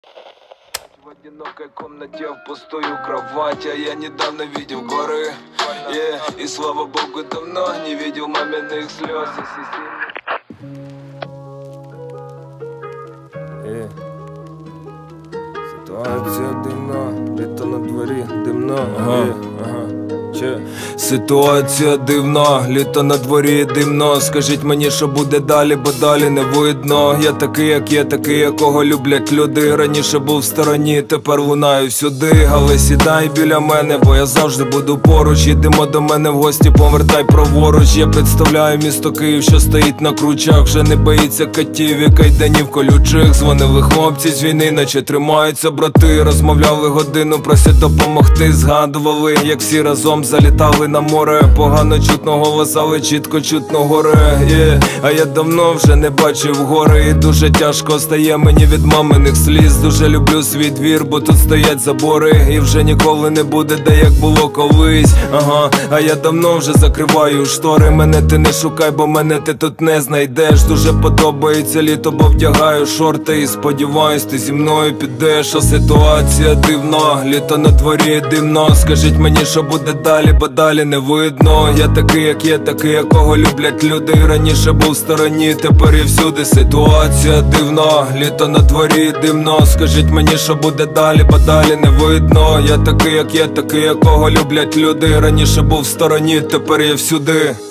В одинокой комнате, в пустую кровать. А я недавно видел горы, и слава богу, давно не видел маминых слез. Ситуація дивна, літо на дворі, димно. Ситуація дивна, літо на дворі, димно. Скажіть мені, що буде далі, бо далі не видно. Я такий, як є, такий, якого люблять люди. Раніше був в стороні, тепер лунаю сюди. Але сідай біля мене, бо я завжди буду поруч. Їдемо до мене в гості, повертай праворуч. Я представляю місто Київ, що стоїть на кручах. Вже не боїться катів і кайданів колючих. Дзвонили хлопці з війни, наче тримаються брати. Розмовляли годину, просять допомогти. Згадували, як всі разом залітали на море. Погано чутно голос, але чітко чутно горе. А я давно вже не бачив гори. І дуже тяжко стає мені від маминих сліз. Дуже люблю свій двір, бо тут стоять забори. І вже ніколи не буде, де як було колись. А я давно вже закриваю штори. Мене ти не шукай, бо мене ти тут не знайдеш. Дуже подобається літо, бо вдягаю шорти. І сподіваюсь, ти зі мною підеш. А ситуація дивна, літо на дворі, димно. Скажіть мені, що буде далі, бо далі не видно. Я такий, як є, такий, якого люблять люди. Раніше був в стороні, тепер я всюди. Ситуація дивна, літо на дворі, димно. Скажіть мені, що буде далі, бо далі не видно. Я такий, як є, такий, якого люблять люди. Раніше був в стороні, тепер я всюди.